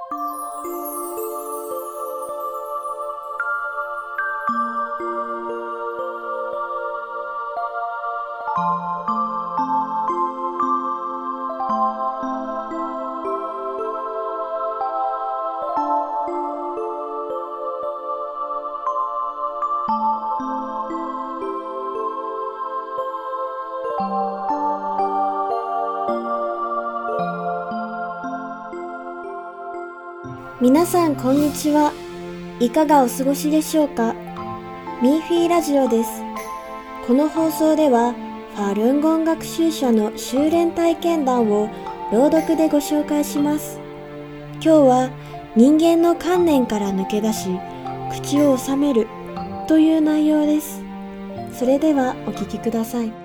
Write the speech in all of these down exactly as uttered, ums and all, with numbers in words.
皆さんこんにちは。いかがお過ごしでしょうか。ミーフィーラジオです。この放送ではファルンゴン学習者の修練体験談を朗読でご紹介します。今日は人間の観念から抜け出し口を収めるという内容です。それではお聞きください。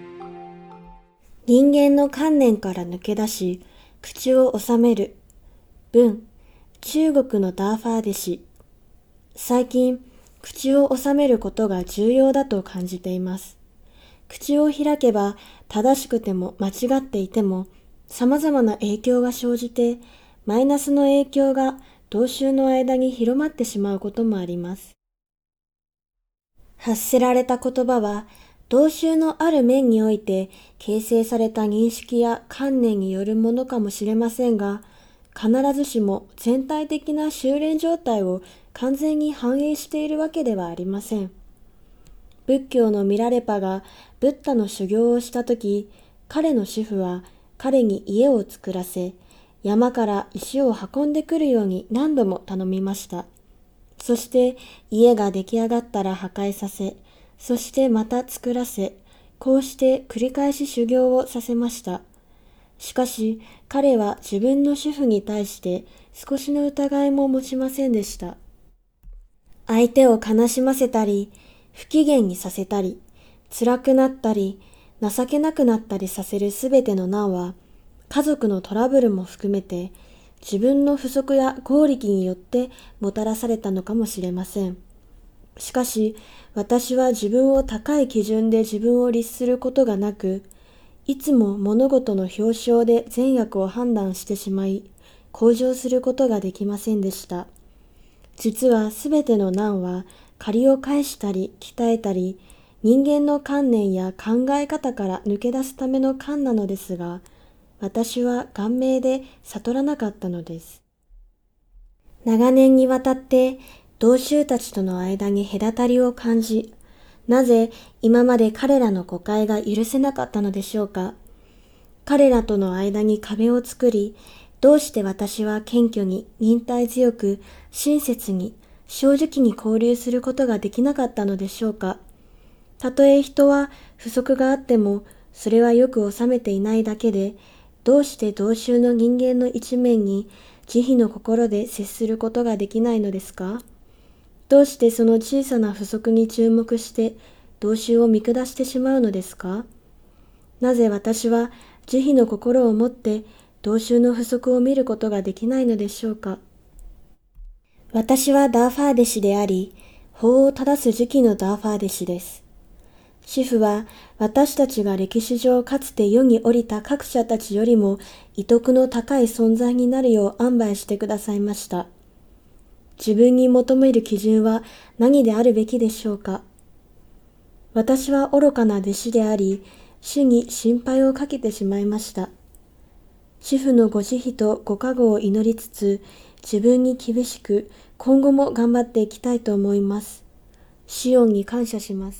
人間の観念から抜け出し口を収める。文、中国のダーファー弟子。最近、口を収めることが重要だと感じています。口を開けば正しくても間違っていても様々な影響が生じてマイナスの影響が同衆の間に広まってしまうこともあります。発せられた言葉は同衆のある面において形成された認識や観念によるものかもしれませんが、必ずしも全体的な修練状態を完全に反映しているわけではありません。仏教のミラレパがブッダの修行をしたとき、彼の師父は彼に家を作らせ、山から石を運んでくるように何度も頼みました。そして家が出来上がったら破壊させ、そしてまた作らせ、こうして繰り返し修行をさせました。しかし彼は自分の主婦に対して少しの疑いも持ちませんでした。相手を悲しませたり、不機嫌にさせたり、辛くなったり、情けなくなったりさせるすべての難は、家族のトラブルも含めて自分の不足や業力によってもたらされたのかもしれません。しかし私は自分を高い基準で自分を律することがなく、いつも物事の表象で善悪を判断してしまい、向上することができませんでした。実はすべての難は借りを返したり鍛えたり、人間の観念や考え方から抜け出すための観なのですが、私は眼明で悟らなかったのです。長年にわたって同衆たちとの間に隔たりを感じ、なぜ今まで彼らの誤解が許せなかったのでしょうか。彼らとの間に壁を作り、どうして私は謙虚に忍耐強く親切に正直に交流することができなかったのでしょうか。たとえ人は不足があっても、それはよく収めていないだけで、どうして同衆の人間の一面に慈悲の心で接することができないのですか。どうしてその小さな不足に注目して同衆を見下してしまうのですか。なぜ私は慈悲の心を持って同衆の不足を見ることができないのでしょうか。私はダーファー弟子であり、法を正す時期のダーファー弟子です。師父は私たちが歴史上かつて世に降りた各者たちよりも威徳の高い存在になるよう安排してくださいました。自分に求める基準は何であるべきでしょうか。私は愚かな弟子であり、主に心配をかけてしまいました。師父のご慈悲とご加護を祈りつつ、自分に厳しく、今後も頑張っていきたいと思います。シオンに感謝します。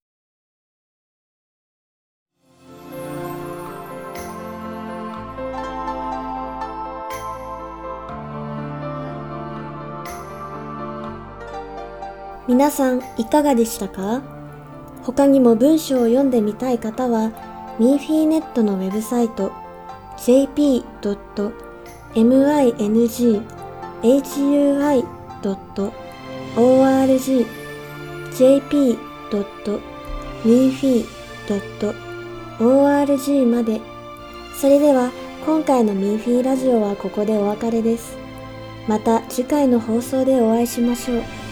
皆さんいかがでしたか。他にも文章を読んでみたい方は、ミーフィーネットのウェブサイト ジェーピードットミングハイドットオーアールジー ジェーピードットミーフィードットオーアールジー まで。それでは今回のミーフィーラジオはここでお別れです。また次回の放送でお会いしましょう。